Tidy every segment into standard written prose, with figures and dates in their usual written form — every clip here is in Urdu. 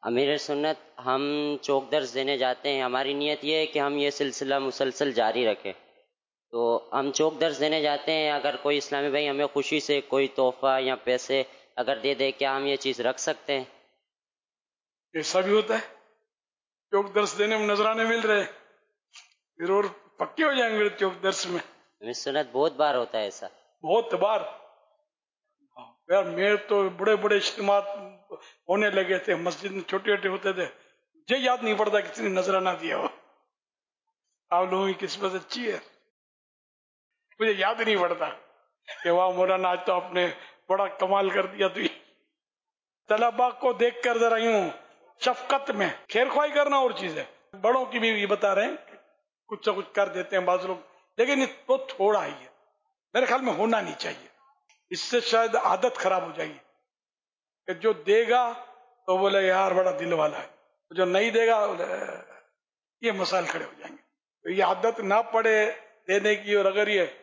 امیر سنت ہم چوک درس دینے جاتے ہیں، ہماری نیت یہ ہے کہ ہم یہ سلسلہ مسلسل جاری رکھیں. تو ہم چوک درس دینے جاتے ہیں، اگر کوئی اسلامی بھائی ہمیں خوشی سے کوئی تحفہ یا پیسے اگر دے دے، کیا ہم یہ چیز رکھ سکتے ہیں؟ ایسا بھی ہوتا ہے، چوک درس دینے میں نذرانے مل رہے پھر اور پکے ہو جائیں گے چوک درس میں. امیر سنت بہت بار ہوتا ہے ایسا. بہت بار یار، میرے تو بڑے بڑے اجتماعات ہونے لگے تھے مسجد میں، چھوٹے چھوٹے ہوتے تھے، مجھے یاد نہیں پڑتا کسی نے نذرانہ دیا ہو. آپ لوگوں کی قسمت اچھی ہے، مجھے یاد نہیں پڑتا کہ واہ مولانا آج تو آپ نے بڑا کمال کر دیا. تو طلبا کو دیکھ کر ذرا یوں شفقت میں خیر خواہی کرنا اور چیز ہے. بڑوں کی بھی یہ بتا رہے ہیں کچھ نہ کچھ کر دیتے ہیں بعض لوگ، لیکن یہ تو تھوڑا ہی ہے، میرے خیال میں ہونا نہیں چاہیے. اس سے شاید عادت خراب ہو جائے گی کہ جو دے گا تو بولے یار بڑا دل والا ہے، جو نہیں دے گا یہ مسائل کھڑے ہو جائیں گے. تو یہ عادت نہ پڑے دینے کی، اور اگر یہ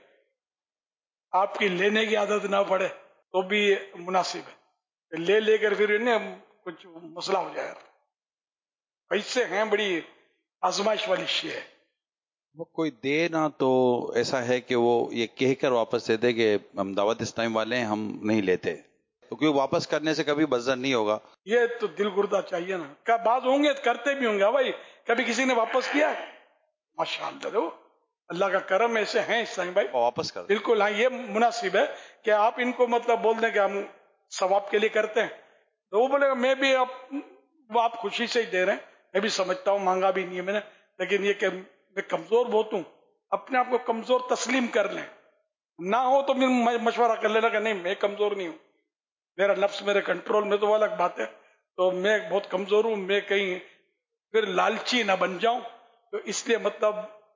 آپ کی لینے کی عادت نہ پڑے تو بھی مناسب ہے. لے لے کر پھر کچھ مسئلہ ہو جائے گا. پیسے ہیں بڑی آزمائش والی شے ہے. وہ کوئی دے نہ تو ایسا ہے کہ وہ یہ کہہ کر واپس دے دے کہ ہم دعوت اسلام والے ہیں، ہم نہیں لیتے، تو کوئی واپس کرنے سے کبھی بزر نہیں ہوگا. یہ تو دل گردہ چاہیے نا. کیا بعض ہوں گے کرتے بھی ہوں گے بھائی، کبھی کسی نے واپس کیا؟ ماشاء اللہ، اللہ کا کرم ایسے ہیں اسلام بھائی، واپس کر بالکل. ہاں، یہ مناسب ہے کہ آپ ان کو مطلب بول دیں کہ ہم ثواب کے لیے کرتے ہیں، تو وہ بولے میں بھی وہ آپ خوشی سے ہی دے رہے ہیں، میں بھی سمجھتا ہوں مانگا بھی نہیں ہے میں نے، لیکن یہ کہ میں کمزور بہت ہوں، اپنے آپ کو کمزور تسلیم کر لیں. نہ ہو تو میں مشورہ کر لینا کہ نہیں میں کمزور نہیں ہوں، میرا نفس میرے کنٹرول میں، تو وہ الگ بات ہے. تو میں بہت کمزور ہوں، میں کہیں پھر لالچی نہ بن جاؤں. تو اس لیے مطلب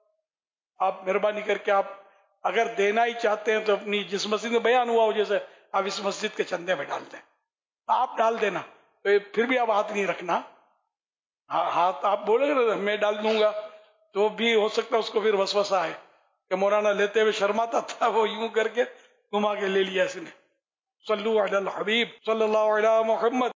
آپ مہربانی کر کے آپ اگر دینا ہی چاہتے ہیں تو اپنی جس مسجد میں بیان ہوا ہو، جیسے آپ اس مسجد کے چندے میں ڈال دیں، آپ ڈال دینا، تو پھر بھی آپ ہاتھ نہیں رکھنا. ہاتھ آپ بولیں گے میں ڈال دوں گا تو بھی ہو سکتا ہے اس کو پھر وسوسہ آئے کہ مولانا لیتے ہوئے شرماتا تھا، وہ یوں کر کے گھما کے لے لیا اس نے. صلو علی الحبیب صلی اللہ علیہ محمد.